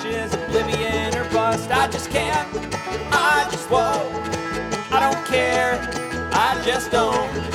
ashes, oblivion or bust. I just can't, I just won't. I don't care, I just don't.